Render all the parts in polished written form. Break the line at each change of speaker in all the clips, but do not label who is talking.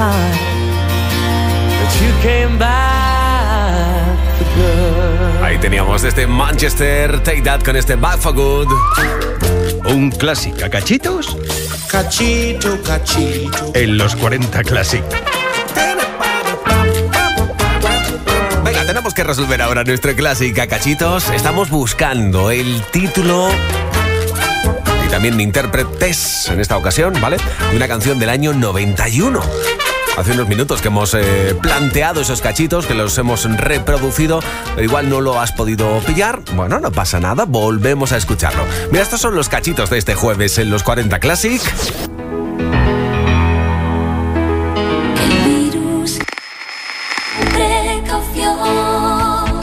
time that you came back for good.
Ahí teníamos desde Manchester, Take That con este Back for Good.
Un clásico, ¿cachitos?
Cachito, cachito.
En los 40 Classic.
Venga, tenemos que resolver ahora nuestro clásico, cachitos. Estamos buscando el título y también intérpretes en esta ocasión, ¿vale? De una canción del año 91. Hace unos minutos que hemos planteado esos cachitos, que los hemos reproducido, pero igual no lo has podido pillar. Bueno, no pasa nada, volvemos a escucharlo. Mira, estos son los cachitos de este jueves en los 40 Classic.
El virus, precaución.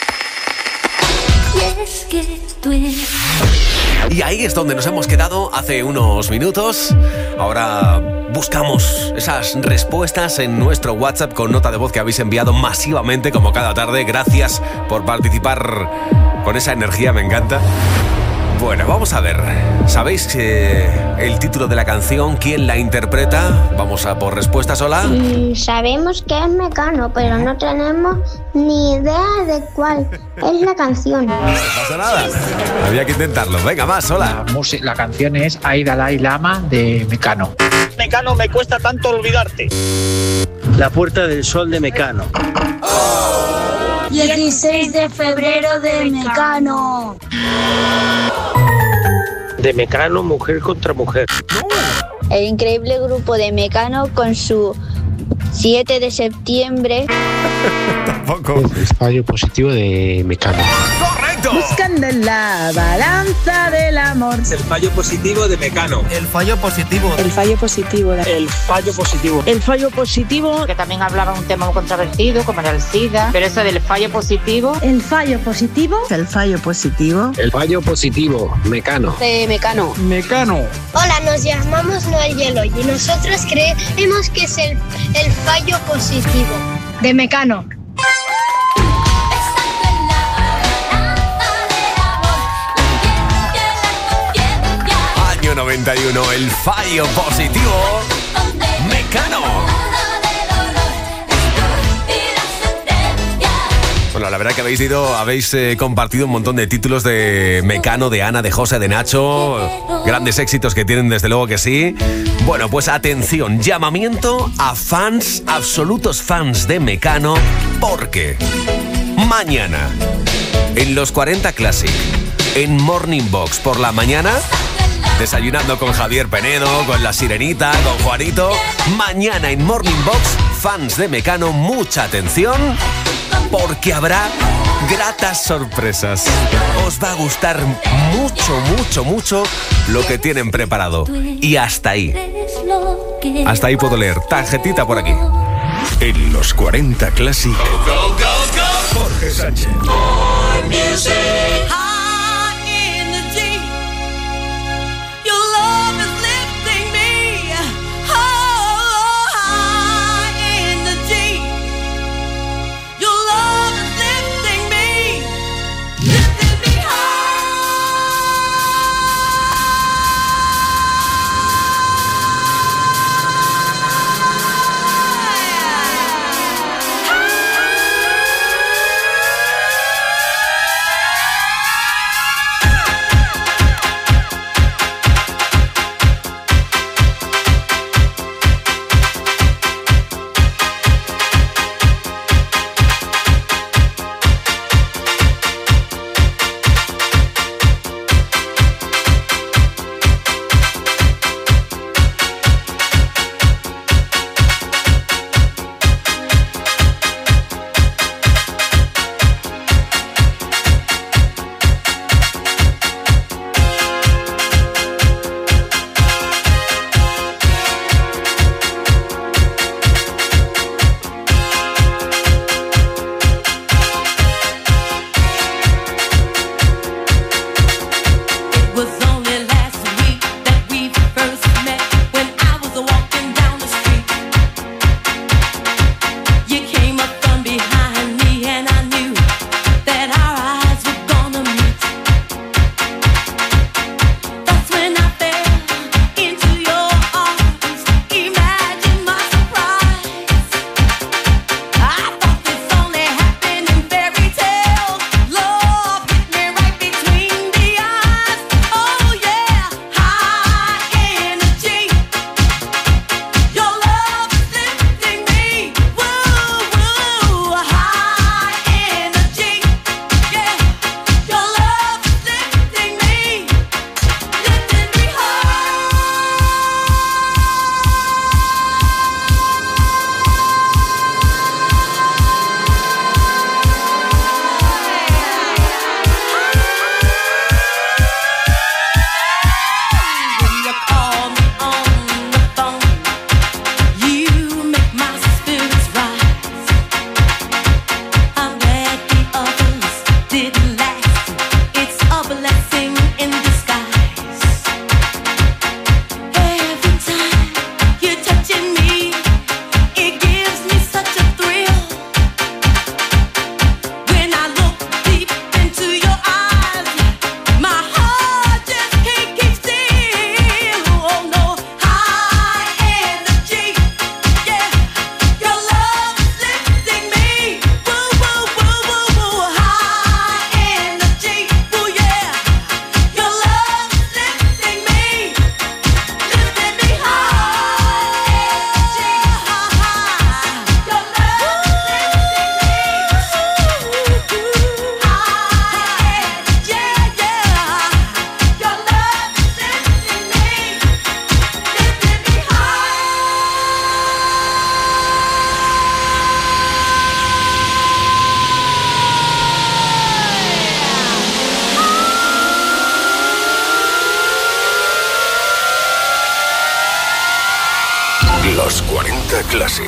Y es que tú eres...
Y ahí es donde nos hemos quedado hace unos minutos. Ahora buscamos esas respuestas en nuestro WhatsApp con nota de voz que habéis enviado masivamente como cada tarde. Gracias por participar con esa energía, me encanta. Bueno, vamos a ver. ¿Sabéis el título de la canción? ¿Quién la interpreta? Vamos a por respuestas, hola.
Sabemos que es Mecano, pero no tenemos ni idea de cuál es la canción.
No pasa nada. Había que intentarlo. Venga, más, hola.
La canción es Ai Dalai Lama de Mecano.
Mecano, me cuesta tanto olvidarte.
La Puerta del Sol de Mecano.
16 de febrero de Mecano.
De Mecano, Mujer contra Mujer.
El increíble grupo de Mecano con su 7 de septiembre.
Tampoco.
El fallo positivo de Mecano.
¡Correcto!
Buscando en la balanza del amor.
El fallo positivo de Mecano.
El fallo positivo.
El fallo positivo.
El fallo positivo.
El fallo positivo.
Que también hablaba de un tema muy controvertido, como era el SIDA. Pero eso del fallo positivo.
El fallo positivo. El fallo positivo.
El fallo positivo, Mecano.
De Mecano.
Mecano.
Hola, nos llamamos Noel y Eloy y nosotros creemos que es el fallo positivo de Mecano.
Año 91, el fallo positivo. Mecano. Bueno, la verdad que habéis compartido un montón de títulos de Mecano, de Ana, de José, de Nacho. Grandes éxitos que tienen, desde luego que sí. Bueno, pues atención, llamamiento a fans, absolutos fans de Mecano, porque mañana, en los 40 Classic, en Morning Box por la mañana, desayunando con Javier Penedo, con La Sirenita, con Juanito. Mañana en Morning Box, fans de Mecano, mucha atención, porque habrá gratas sorpresas. Os va a gustar mucho, mucho, mucho lo que tienen preparado. Y hasta ahí. Hasta ahí puedo leer. Tarjetita por aquí.
En los 40 Classic. Jorge Sánchez. Classic.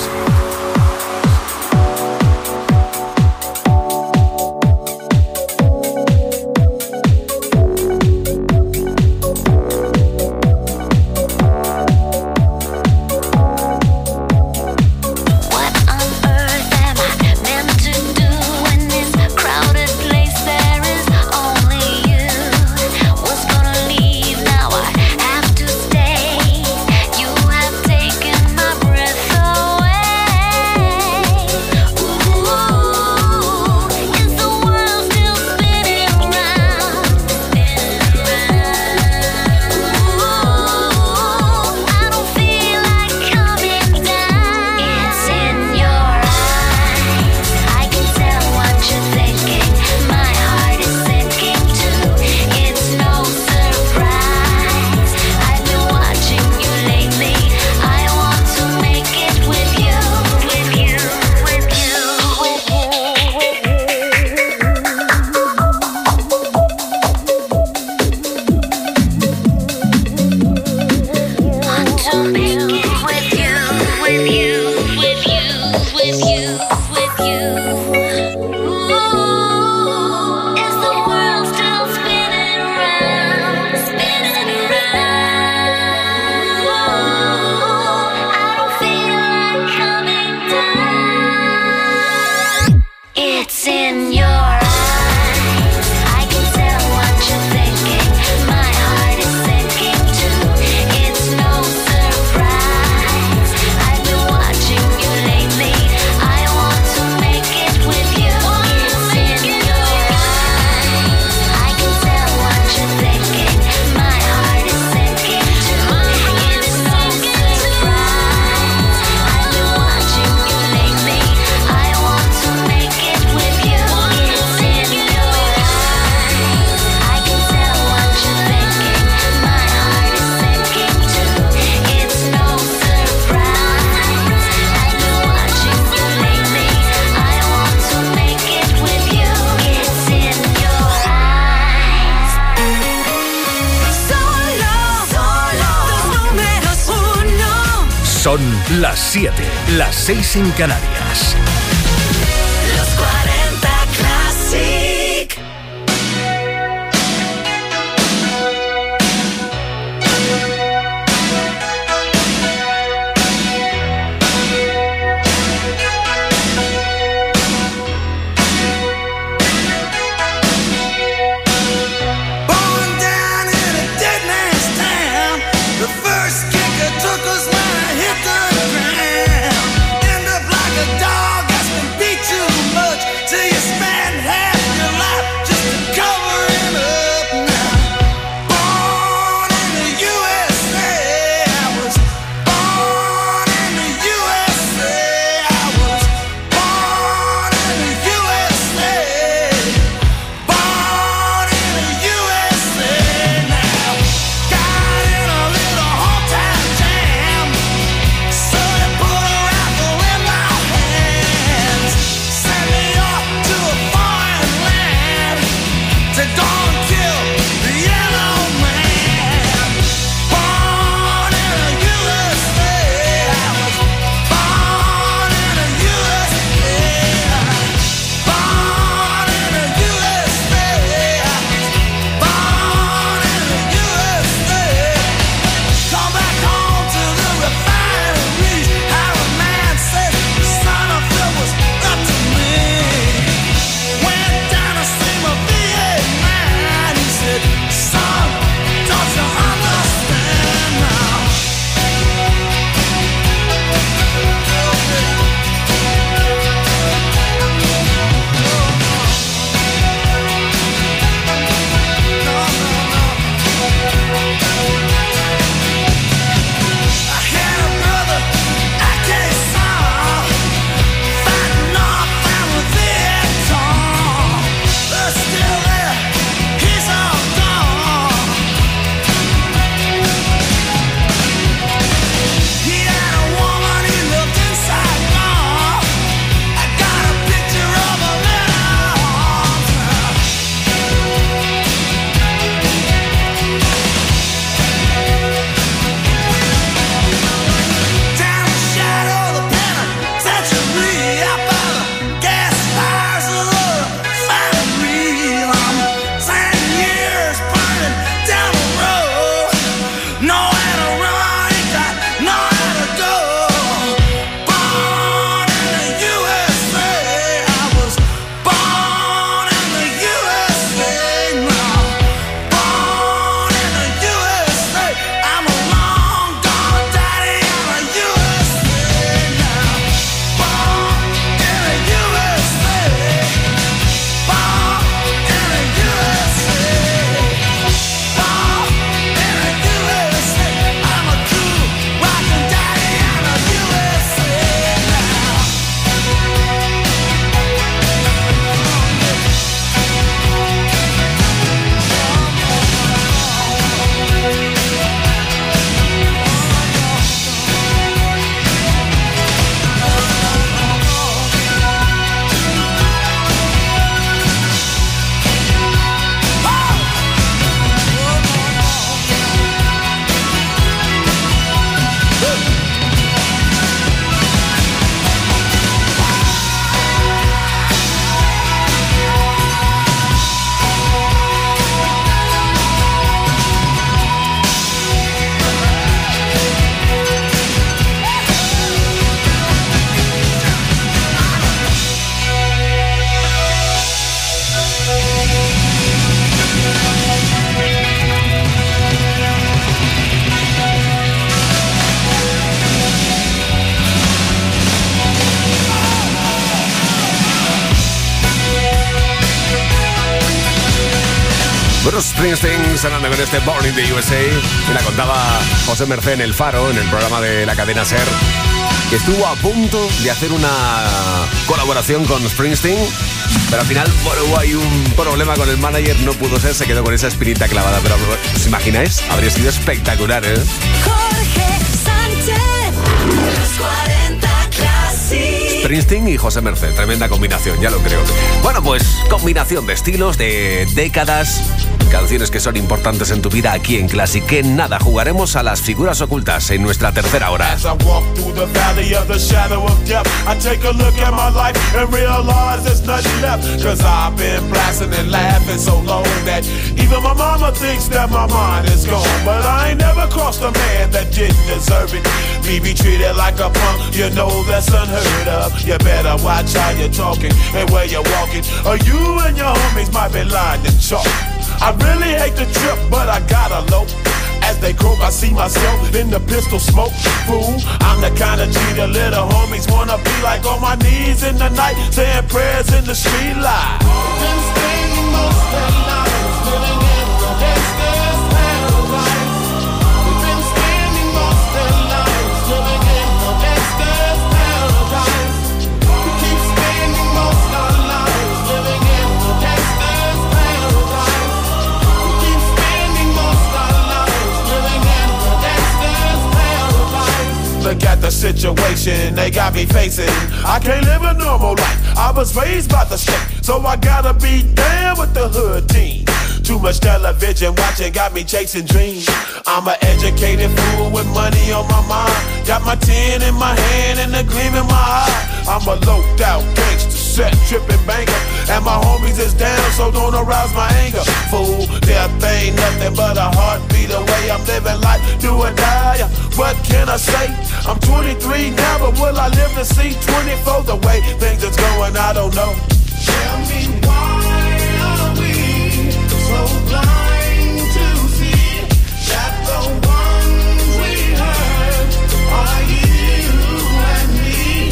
Son las 7, las 6 en Canarias.
Los 40 Classic.
Born down in a dead man's town, the first kicker took us when I hit the ground. End up like a dog that's been
Bruce Springsteen sonando con este Born in the USA. Me la contaba José Mercé en El Faro, en el programa de la cadena SER, que estuvo a punto de hacer una colaboración con Springsteen, pero al final, bueno, hubo ahí un problema con el manager, no pudo ser, se quedó con esa espinita clavada. Pero ¿os imagináis? Habría sido espectacular, ¿eh?
Jorge Sánchez, los 40 Classic.
Springsteen y José Mercé, tremenda combinación, ya lo creo. Bueno, pues combinación de estilos, de décadas, canciones que son importantes en tu vida aquí en Classic. Que nada, jugaremos a las figuras ocultas en nuestra tercera hora.
You better watch how you're talking and where you're walking, or you and your homies might be lying in chalk. I really hate the trip, but I gotta low. As they croak, I see myself in the pistol smoke. Fool, I'm the kind of G the little homies wanna be like, on my knees in the night, saying prayers in the street light. Been spending most their lives living in the gangster's paradise. We've been spending most their lives living in the gangster's paradise. We keep spending most our lives living in the gangster's paradise. We keep spending most our lives living in the gangster's paradise. Look at the situation they got me facing. I can't live a normal life. I was raised by the state, so I gotta be down with the hood team. Too much television watching got me chasing dreams. I'm an educated fool with money on my mind. Got my 10 in my hand and a gleam in my eye. I'm a loped out gangster, set tripping banker, and my homies is down, so don't arouse my anger. Fool, death ain't nothing but a heartbeat away. I'm living life, do or die. What can I say? I'm 23 now, but will I live to see 24? The way things is going, I don't know. Tell me why are we so blind to see that the ones we hurt are you and me?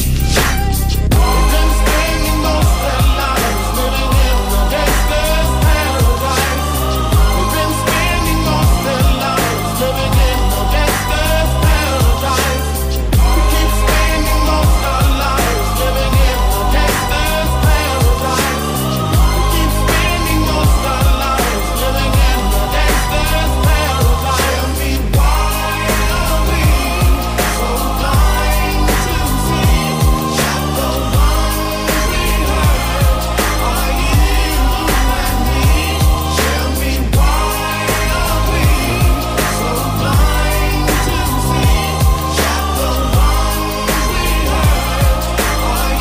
We've been spending most their lives living in the gangster's paradise. We've been spending most their lives living in the gangster's paradise. We keep spending most our lives living in the gangster's paradise. We keep spending most our lives living in the gangster's paradise. Tell me why are we so blind to see that the ones we hurt are you and me? Tell me why are we so blind to see that the ones we hurt are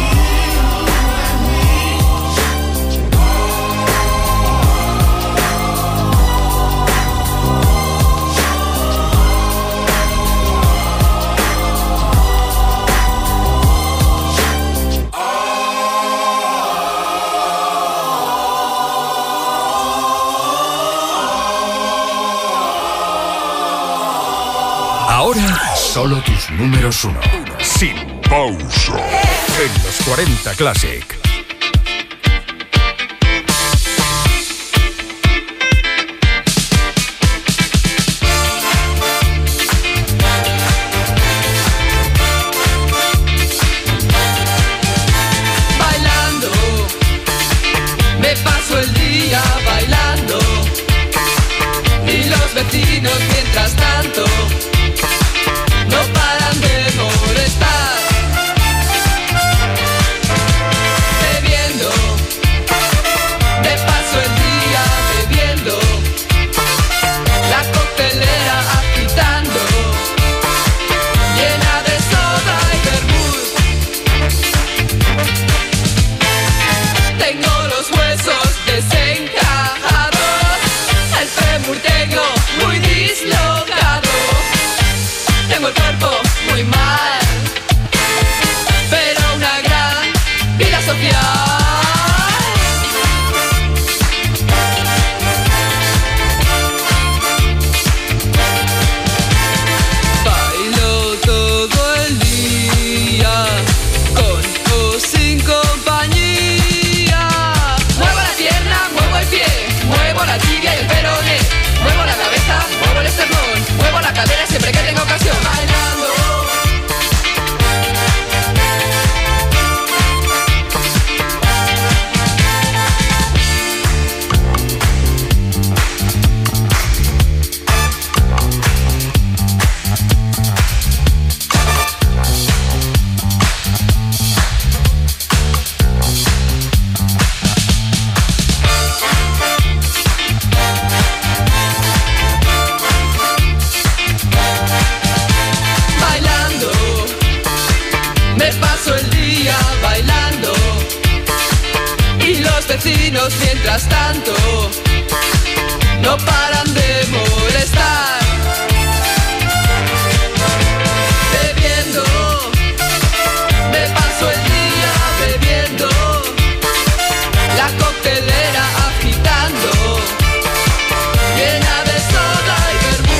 you and me?
Ahora, solo tus números uno. Sin pausa. En los 40 Classic.
Bailando, me paso el día bailando, y los vecinos mientras tanto no paran de molestar. Bebiendo, me paso el día bebiendo, la coctelera agitando, llena de soda y vermut. Tengo los huesos desencajados, el fémur tengo muy dislocado. vecinos, mientras tanto, no paran de molestar. Bebiendo, me paso el día bebiendo, la coctelera agitando, llena de soda y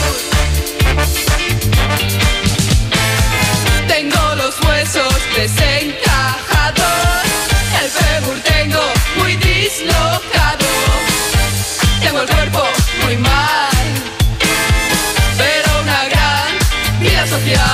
vermut. Tengo los huesos desencajados, el fémur tengo muy dislocado, tengo el cuerpo muy mal, pero una gran vida social.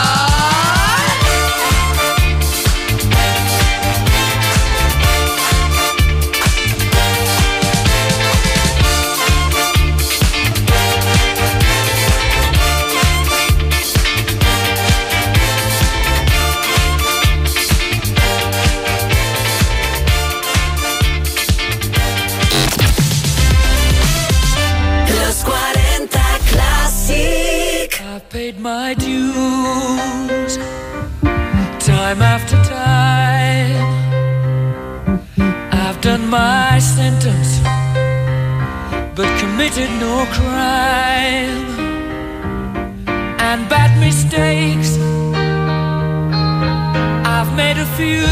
Paid my dues, time after time. I've done my sentence, but committed no crime. And bad mistakes, I've made a few.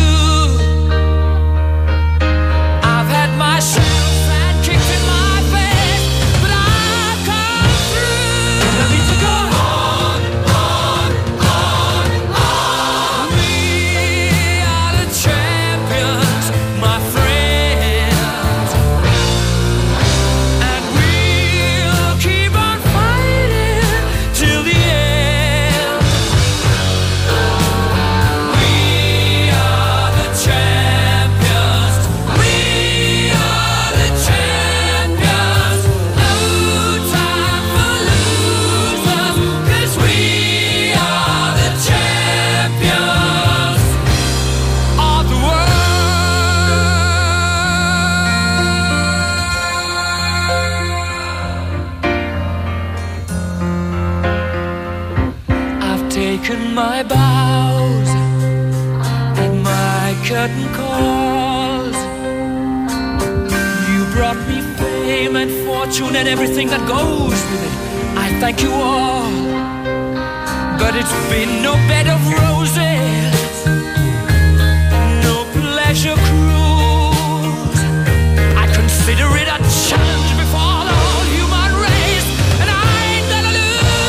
I've had my shells and kicked in my face, but I've come through. I need to go. My bows and my curtain calls. You brought me fame and fortune and everything that goes with it. I thank you all, but it's been no bed of roses, no pleasure cruise. I consider it a challenge before the whole human race, and I ain't gonna lose.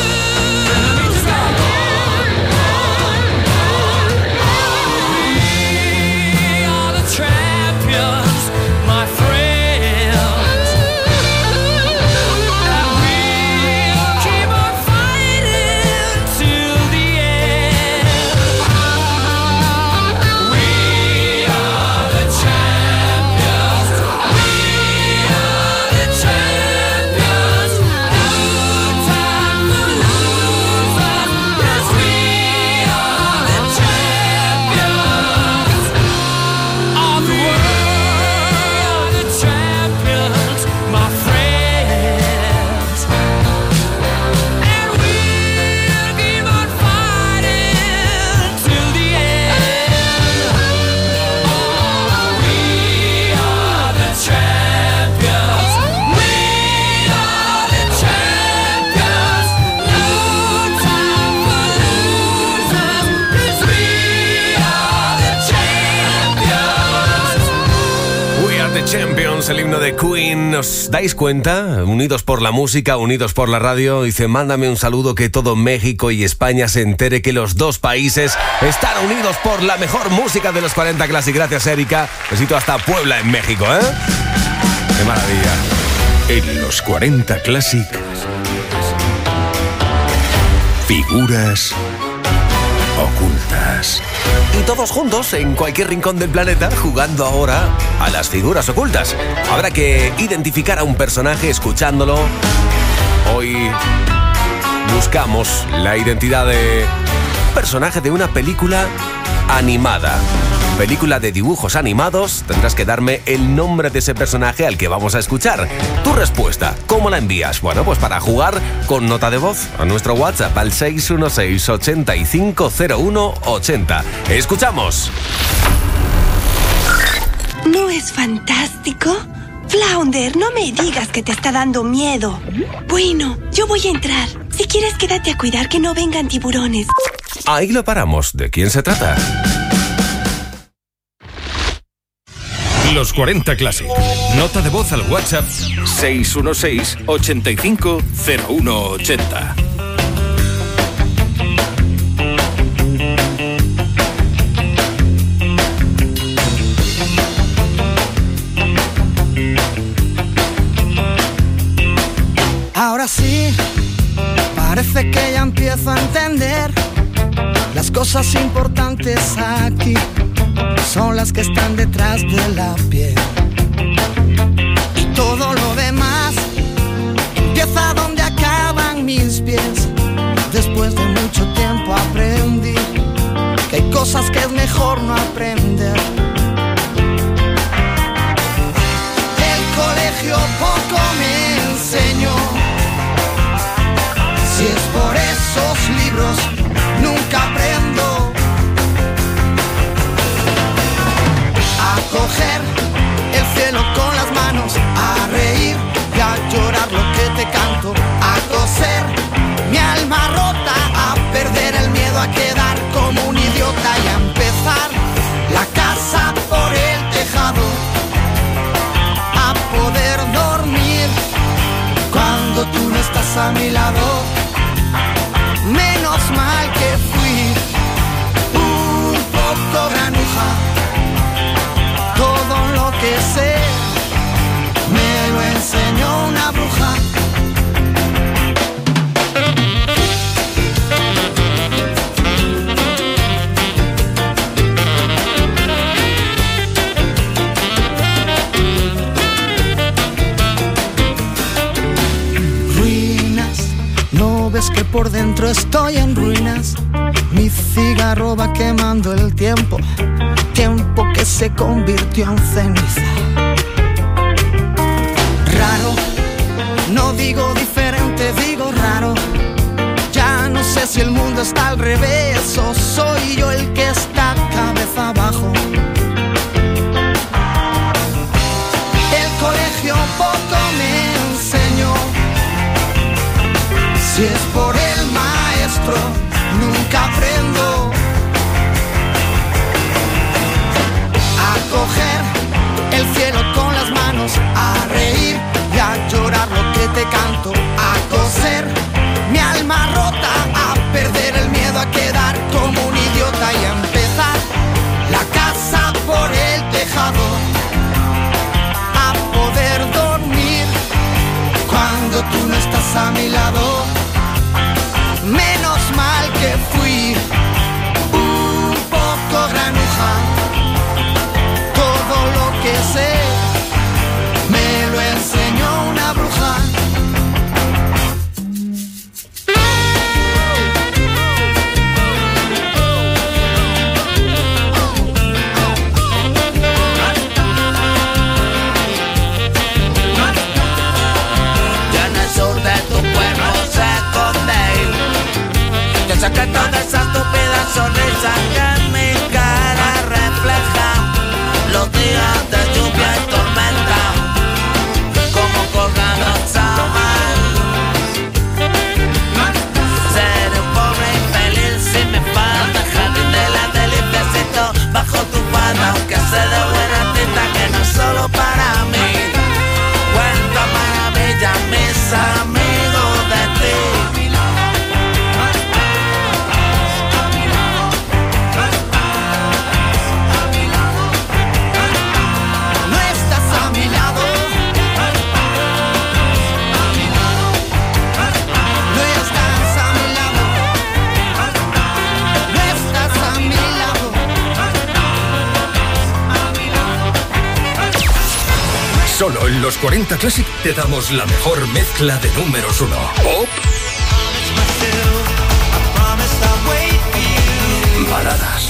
Champions, el himno de Queen. ¿Os dais cuenta? Unidos por la música, unidos por la radio. Dice, mándame un saludo, que todo México y España se entere que los dos países están unidos por la mejor música de los 40 Classic. Gracias, Erika. Besito hasta Puebla, en México, ¿eh? ¡Qué maravilla!
En los 40 Classic, figuras ocultas.
Y todos juntos, en cualquier rincón del planeta, jugando ahora a las figuras ocultas. Habrá que identificar a un personaje escuchándolo. Hoy buscamos la identidad de personaje de una película animada. Película de dibujos animados. Tendrás que darme el nombre de ese personaje al que vamos a escuchar. Tu respuesta, ¿cómo la envías? Bueno, pues para jugar con nota de voz a nuestro WhatsApp al 616-850180. Escuchamos.
¿No es fantástico? Flounder, no me digas que te está dando miedo. Bueno, yo voy a entrar. Si quieres, quédate a cuidar que no vengan tiburones.
Ahí lo paramos. ¿De quién se trata?
Los 40 Classic. Nota de voz al WhatsApp 616-850180.
Ahora sí, parece que ya empiezo a entender. Las cosas importantes aquí son las que están detrás de la piel. Y todo lo demás empieza donde acaban mis pies. Después de mucho tiempo aprendí que hay cosas que es mejor no aprender. El colegio poco me enseñó. Si es por esos libros, nunca aprendo a coger el cielo con las manos, a reír y a llorar lo que te canto, a coser mi alma rota, a perder el miedo a quedar como un idiota y a empezar la casa por el tejado, a poder dormir cuando tú no estás a mi lado. Menos mal que fui un poco granuja. Todo lo que sé me lo enseñó una bruja. Ves que por dentro estoy en ruinas. Mi cigarro va quemando el tiempo, tiempo que se convirtió en ceniza. Raro, no digo diferente, digo raro. Ya no sé si el mundo está al revés o soy yo el que está cabeza abajo. El colegio poco me enseñó. Si es por el maestro, nunca aprendo a coger el cielo con las manos, a reír y a llorar lo que te canto, a coser mi alma rota, a perder el miedo a quedar como un idiota y a empezar la casa por el tejado, a poder dormir cuando tú no estás a mi lado. Menos mal que fui un poco granuja. Todo lo que sé me lo enseñó una bruja.
Ya en el sur de tu pueblo se esconde. Yo sé que toda esa estúpida sonrisa que en mi cara refleja los días de lluvia y tormenta, como colgados a mar. Seré un pobre infeliz si me falta el jardín de la deliciacito bajo tu falda, aunque sé de buena tinta que no es solo para mí. Cuento maravillas mis amigos de ti.
Solo en los 40 Classic te damos la mejor mezcla de números 1. Pop, baladas,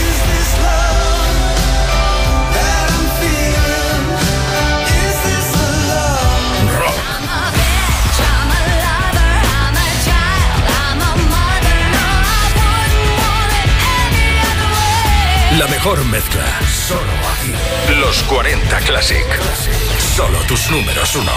rock, la mejor mezcla, solo aquí. Los 40 Classic. Solo tus números 1.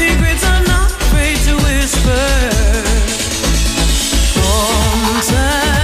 Time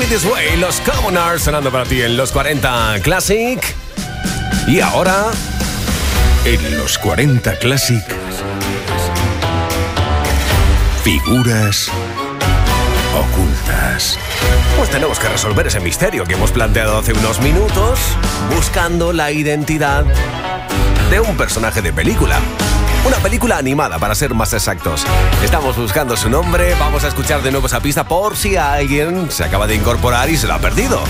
Me This Way, los Commoners sonando para ti en los 40 Classic. Y ahora,
en los 40 Classic, figuras ocultas.
Pues tenemos que resolver ese misterio que hemos planteado hace unos minutos, buscando la identidad de un personaje de película. Una película animada, para ser más exactos. Estamos buscando su nombre, vamos a escuchar de nuevo esa pista por si alguien se acaba de incorporar y se lo ha perdido.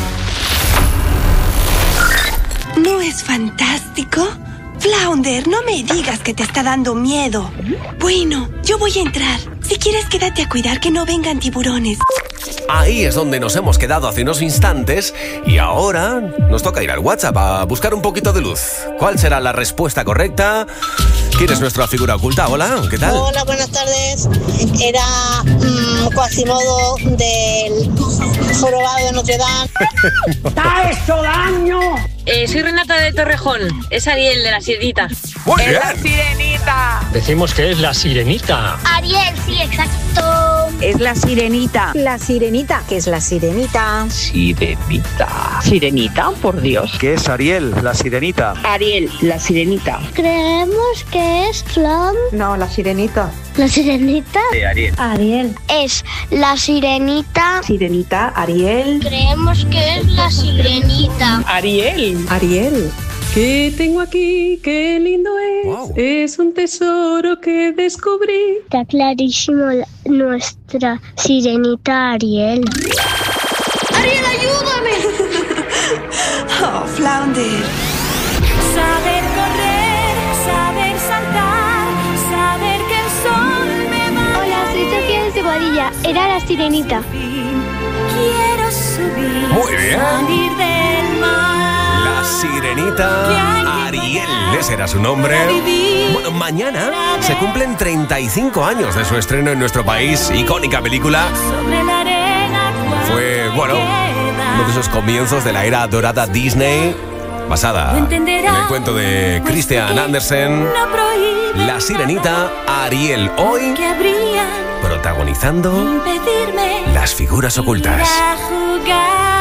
¿No es fantástico? Flounder, no me digas que te está dando miedo. Bueno, yo voy a entrar. Si quieres, quédate a cuidar que no vengan tiburones.
Ahí es donde nos hemos quedado hace unos instantes y ahora nos toca ir al WhatsApp a buscar un poquito de luz. ¿Cuál será la respuesta correcta? ¿Quién es nuestra figura oculta? Hola, ¿qué tal?
Hola, buenas tardes. Era Quasimodo del Jorobado de Notre Dame.
¡Te ha hecho daño!
Soy Renata de Torrejón. Es Ariel de La Sirenita.
¡Muy bien!
¡La Sirenita!
Decimos que es la Sirenita.
Ariel, sí, exacto.
Es la sirenita. La sirenita. ¿Qué es la sirenita?
Sirenita.
¿Sirenita? Por Dios.
¿Qué es Ariel, la sirenita?
Ariel, la Sirenita.
Creemos que es Flam.
No, la sirenita.
¿La sirenita?
Sí, Ariel.
Ariel.
Es la sirenita.
Sirenita, Ariel.
Creemos que es la sirenita.
Ariel.
Ariel.
¿Qué tengo aquí? ¡Qué lindo es!
Wow.
Es un tesoro que descubrí.
Está clarísimo nuestra sirenita Ariel. ¡Ariel, ayúdame!
Oh, Flounder.
Saber correr, saber saltar, saber que el sol me va.
Hola, soy Sofía de Cebollilla. Era la sirenita.
Quiero subir,
Muy bien.
salir del mar.
La Sirenita Ariel, ese era su nombre. Bueno, mañana se cumplen 35 años de su estreno en nuestro país. Icónica película.
Sobre la arena
Fue, bueno, uno de esos comienzos de la era dorada Disney, basada en el cuento de Christian Andersen. La Sirenita Ariel, hoy
que habría
protagonizando
impedirme
las figuras ocultas.
ir a jugar.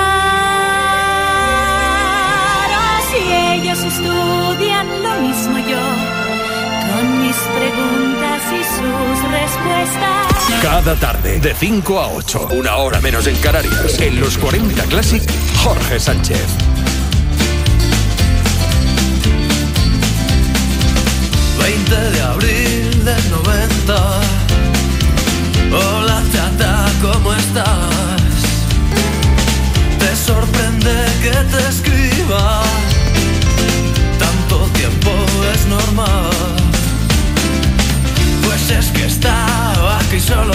Oh, si ellos estudian lo mismo yo, con mis preguntas y sus respuestas.
Cada tarde, de 5 a 8, una hora menos en Canarias, en los 40 Classic, Jorge Sánchez.
De abril del 90. Hola chata, ¿cómo estás? Te sorprende que te escriba. Tanto tiempo es normal. Pues es que estaba aquí solo.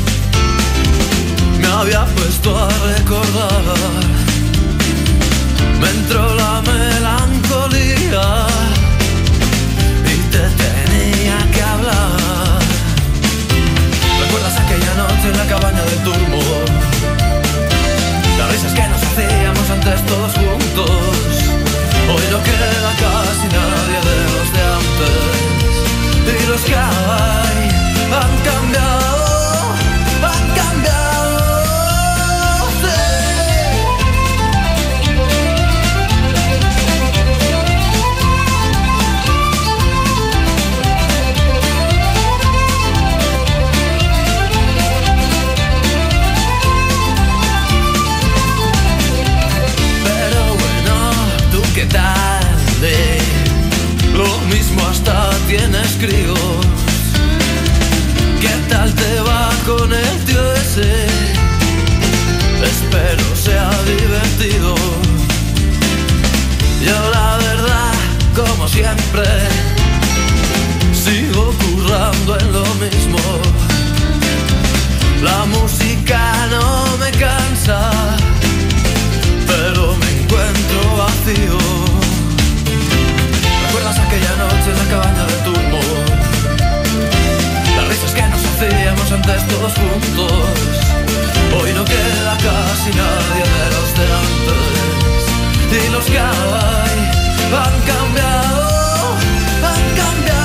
Me había puesto a recordar. Me entró la melancolía. Te tenía que hablar. ¿Recuerdas aquella noche en la cabaña del turbo? Las risas que nos hacíamos antes todos juntos. Hoy no queda casi nadie de los de antes. Y los que hay han cambiado, han cambiado. ¿Qué tal? Lo mismo hasta tienes críos. ¿Qué tal te va con el tío ese? Espero sea divertido. Yo la verdad, como siempre, sigo currando en lo mismo. La música no me cansa, pero me encuentro vacío. ¿Recuerdas aquella noche en la cabaña del turbo? Las risas que nos hacíamos antes todos juntos. Hoy no queda casi nadie de los de antes. Y los que hay han cambiado, han cambiado.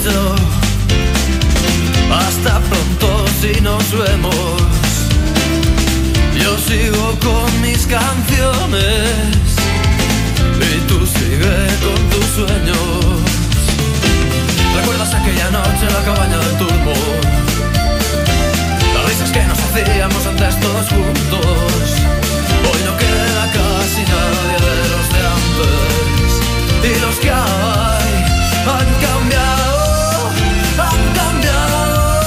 momento. Hasta pronto si nos vemos. Yo sigo con mis canciones y tú sigue con tus sueños. ¿Recuerdas aquella noche en la cabaña del turbo? Las risas que nos hacíamos antes todos juntos. Hoy no queda casi nadie de los de antes. Y los que hay han cambiado, han cambiado.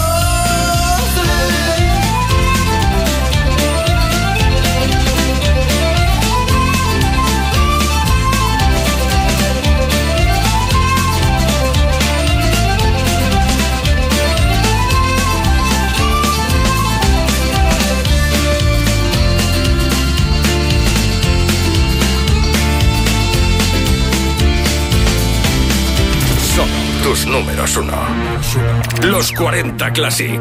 Tus números 1. Los 40 Classic.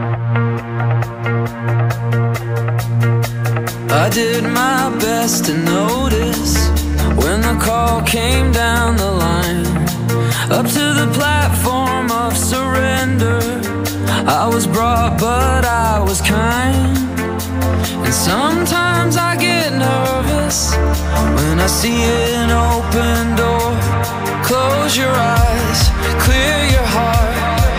I did my best to notice when the call came down the line. Up to the platform of surrender. I was brought but I was kind. And sometimes I get nervous when I see an open door. Close your eyes, clear your heart.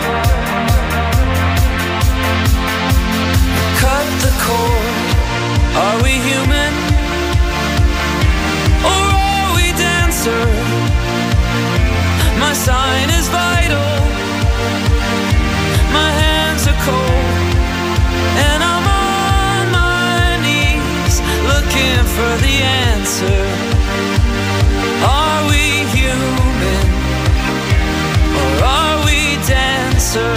Cut the cord. Are we human? Or are we dancer? My sign is vital. My hands are cold. And I'm on my knees looking for the answer. Are we human? Or are we dancer?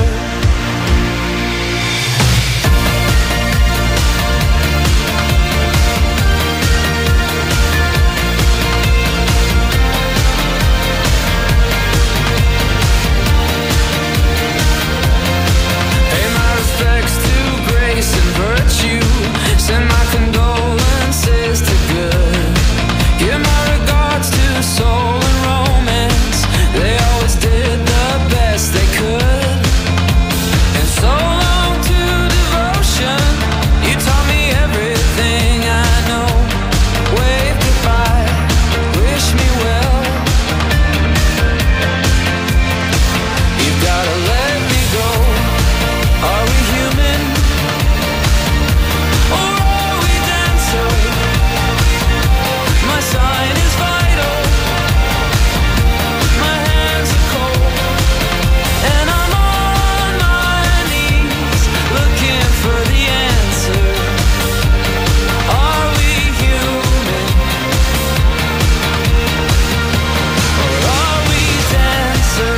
Pay my respects to grace and virtue. Send my condolences to good. Give my regards to soul and romance. They always did the best they could. And so long to devotion. You taught me everything I know. Wave goodbye, wish me well. You've gotta let me go. Are we human? Or are we dancer? My sign is vital. My hands are cold. And I'm on my knees looking for the answer. Are we human? Or are we dancer?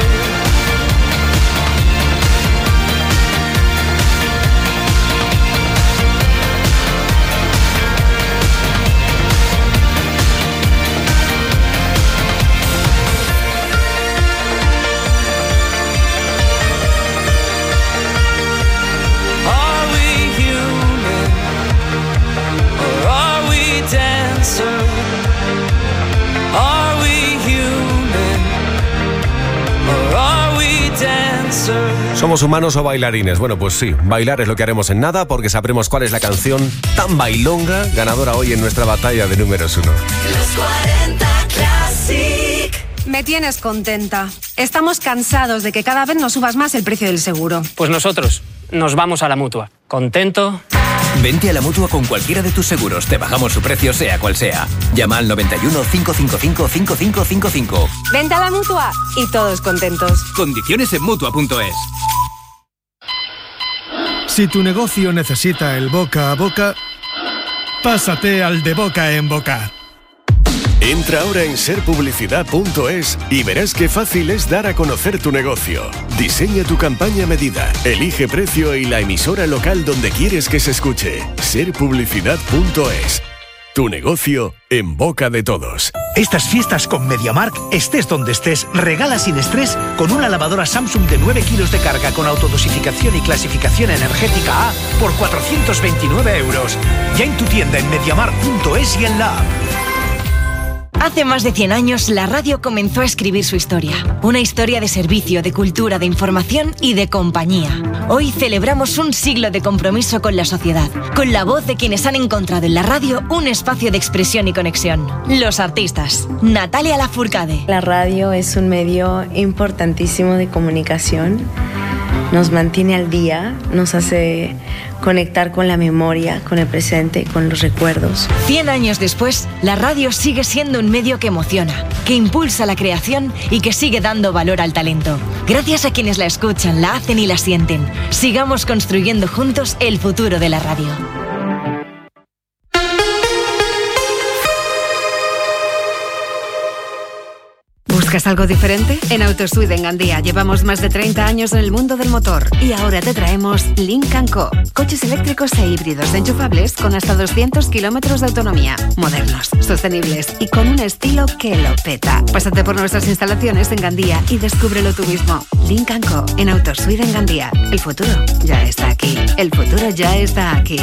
Are we human? Or are we dancer? Are we human? Or are we dancer?
¿Somos humanos o bailarines? Bueno, pues sí, bailar es lo que haremos en nada porque sabremos cuál es la canción tan bailonga ganadora hoy en nuestra batalla de números 1.
Los 40 Classic.
Me tienes contenta. Estamos cansados de que cada vez nos subas más el precio del seguro.
Pues nosotros nos vamos a la Mutua. ¿Contento?
Vente a la Mutua con cualquiera de tus seguros. Te bajamos su precio sea cual sea. Llama al 91 555 5555.
Vente a la Mutua y todos contentos.
Condiciones en Mutua.es.
Si tu negocio necesita el boca a boca, pásate al de boca en boca.
Entra ahora en serpublicidad.es y verás qué fácil es dar a conocer tu negocio. Diseña tu campaña a medida, elige precio y la emisora local donde quieres que se escuche. Serpublicidad.es. Tu negocio en boca de todos.
Estas fiestas con MediaMarkt, estés donde estés, regala sin estrés con una lavadora Samsung de 9 kilos de carga con autodosificación y clasificación energética A por 429 €. Ya en tu tienda en MediaMarkt.es y en la app.
Hace más de 100 años, la radio comenzó a escribir su historia. Una historia de servicio, de cultura, de información y de compañía. Hoy celebramos un siglo de compromiso con la sociedad, con la voz de quienes han encontrado en la radio un espacio de expresión y conexión. Los artistas. Natalia Lafourcade.
La radio es un medio importantísimo de comunicación. Nos mantiene al día, nos hace conectar con la memoria, con el presente, con los recuerdos.
100 años después, la radio sigue siendo un medio que emociona, que impulsa la creación y que sigue dando valor al talento. Gracias a quienes la escuchan, la hacen y la sienten. Sigamos construyendo juntos el futuro de la radio.
¿Buscas algo diferente? En Autosuite en Gandía llevamos más de 30 años en el mundo del motor y ahora te traemos Lynk & Co. Coches eléctricos e híbridos enchufables con hasta 200 kilómetros de autonomía. Modernos, sostenibles y con un estilo que lo peta. Pásate por nuestras instalaciones en Gandía y descúbrelo tú mismo. Lynk & Co. en Autosuite en Gandía. El futuro ya está aquí. El futuro ya está aquí.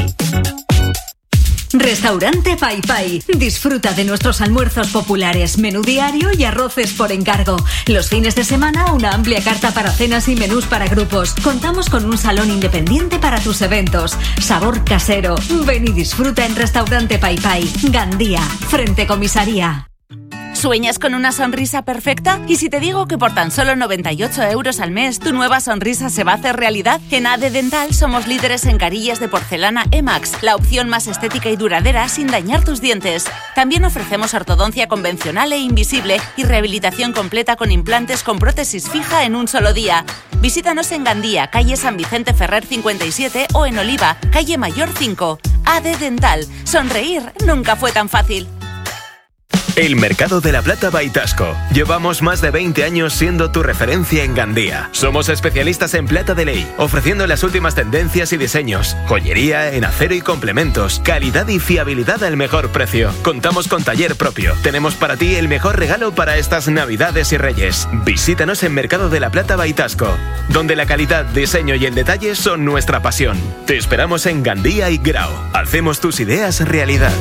Restaurante Pai Pai. Disfruta de nuestros almuerzos populares, menú diario y arroces por encargo. Los fines de semana, una amplia carta para cenas y menús para grupos. Contamos con un salón independiente para tus eventos. Sabor casero. Ven y disfruta en Restaurante Pai Pai. Gandía, frente comisaría.
¿Sueñas con una sonrisa perfecta? ¿Y si te digo que por tan solo 98 euros al mes tu nueva sonrisa se va a hacer realidad? En AD Dental somos líderes en carillas de porcelana Emax, la opción más estética y duradera sin dañar tus dientes. También ofrecemos ortodoncia convencional e invisible y rehabilitación completa con implantes con prótesis fija en un solo día. Visítanos en Gandía, calle San Vicente Ferrer 57 o en Oliva, calle Mayor 5. AD Dental. Sonreír nunca fue tan fácil.
El Mercado de la Plata by Tasco. Llevamos más de 20 años siendo tu referencia en Gandía. Somos especialistas en plata de ley, ofreciendo las últimas tendencias y diseños, joyería en acero y complementos, calidad y fiabilidad al mejor precio. Contamos con taller propio. Tenemos para ti el mejor regalo para estas Navidades y Reyes. Visítanos en Mercado de la Plata by Tasco, donde la calidad, diseño y el detalle son nuestra pasión. Te esperamos en Gandía y Grau. Hacemos tus ideas realidad.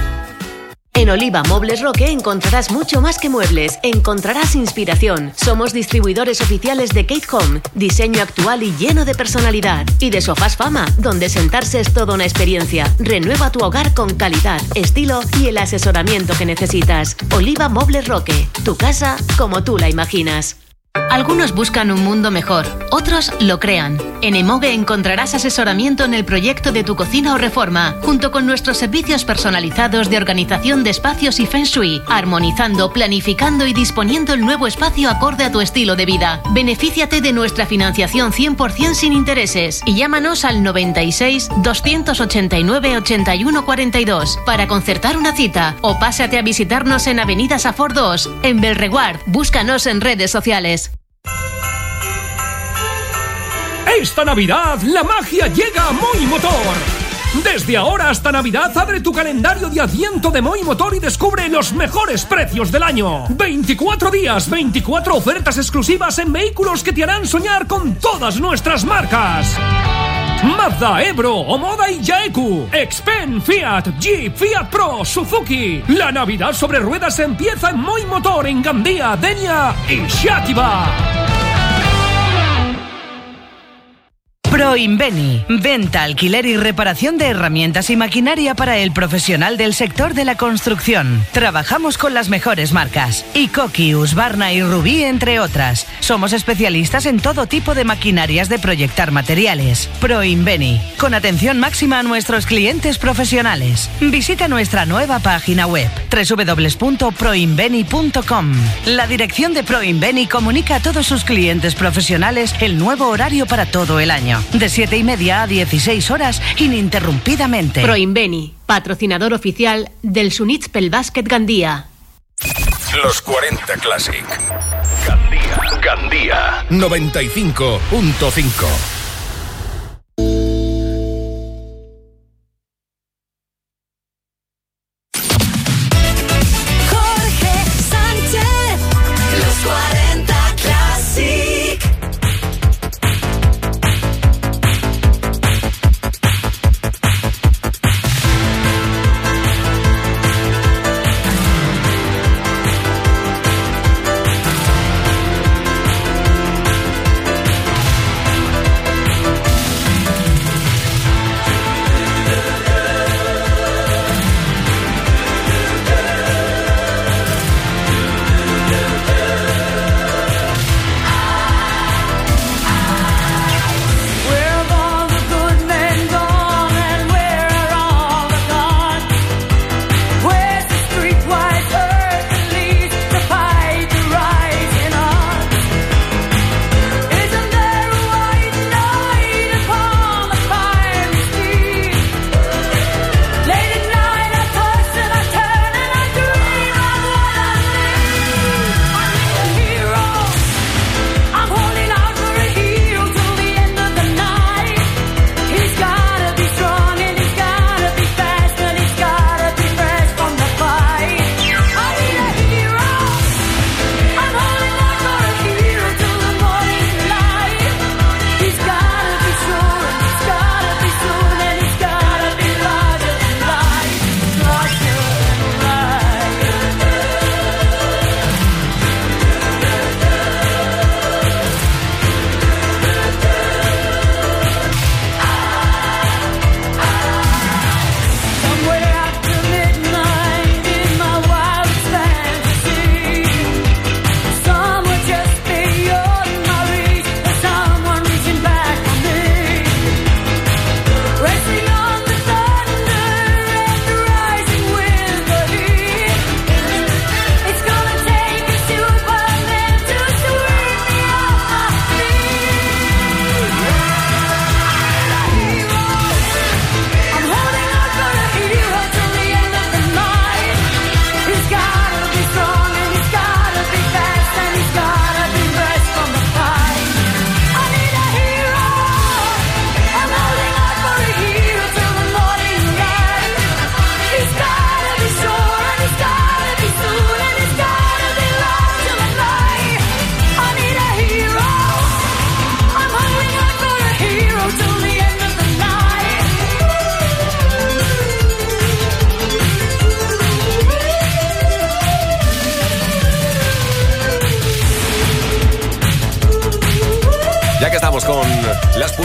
En Oliva Mobles Roque encontrarás mucho más que muebles, encontrarás inspiración. Somos distribuidores oficiales de Kate Home, diseño actual y lleno de personalidad. Y de Sofás Fama, donde sentarse es toda una experiencia. Renueva tu hogar con calidad, estilo y el asesoramiento que necesitas. Oliva Mobles Roque, tu casa como tú la imaginas.
Algunos buscan un mundo mejor, otros lo crean. En Emoge encontrarás asesoramiento en el proyecto de tu cocina o reforma, junto con nuestros servicios personalizados de organización de espacios y Feng Shui, armonizando, planificando y disponiendo el nuevo espacio acorde a tu estilo de vida. Benefíciate de nuestra financiación 100% sin intereses y llámanos al 96 289 81 42 para concertar una cita o pásate a visitarnos en Avenida Safor 2, en Belreguard. Búscanos en redes sociales.
Esta Navidad, la magia llega a Moi Motor. Desde ahora hasta Navidad, abre tu calendario de Adviento de Moi Motor y descubre los mejores precios del año. 24 días, 24 ofertas exclusivas en vehículos que te harán soñar con todas nuestras marcas. Mazda, Ebro, Omoda y Yaeku, Xpen, Fiat, Jeep, Fiat Pro, Suzuki. La Navidad sobre ruedas empieza en Moi Motor en Gandía, Denia y Xàtiva.
Proinveni, venta, alquiler y reparación de herramientas y maquinaria para el profesional del sector de la construcción. Trabajamos con las mejores marcas, Ikoki, Husqvarna y Rubí, entre otras. Somos especialistas en todo tipo de maquinarias de proyectar materiales. Proinveni, con atención máxima a nuestros clientes profesionales. Visita nuestra nueva página web, www.proinveni.com. La dirección de Proinveni comunica a todos sus clientes profesionales el nuevo horario para todo el año. De 7:30 a 16 horas, ininterrumpidamente.
Proinveni, patrocinador oficial del Sunitspel Basket Gandía.
Los 40 Classic. Gandía 95.5.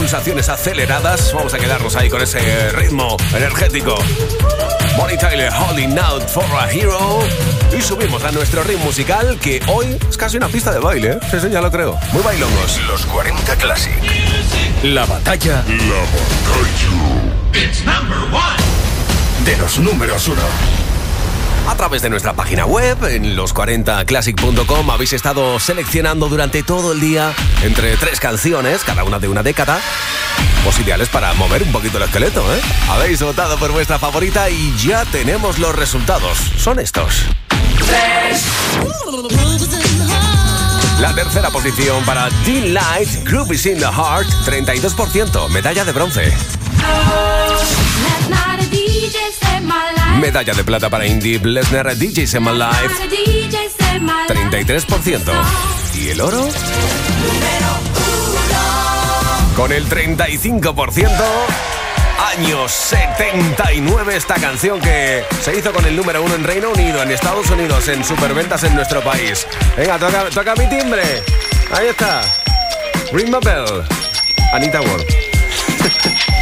pulsaciones aceleradas. Vamos a quedarnos ahí con ese ritmo energético. Bonnie Tyler, Holding Out for a Hero. Y subimos a nuestro ritmo musical, que hoy es casi una pista de baile, ¿eh? Sí, ya lo creo. Muy bailongos.
Los 40 Classic.
La batalla.
It's number one. De los números 1.
A través de nuestra página web, en los40classic.com, habéis estado seleccionando durante todo el día entre 3 canciones, cada una de una década, pues ideales para mover un poquito el esqueleto, ¿eh? Habéis votado por vuestra favorita y ya tenemos los resultados. Son estos. La tercera posición para Teen Light, Groove is in the Heart, 32%, medalla de bronce. Medalla de plata para Indie Lesnar, DJs in My Life, 33%. ¿Y el oro? Con el 35%, años 79, esta canción que se hizo con el número 1 en Reino Unido, en Estados Unidos, en superventas en nuestro país. Venga, toca mi timbre. Ahí está. Ring my bell. Anita Ward.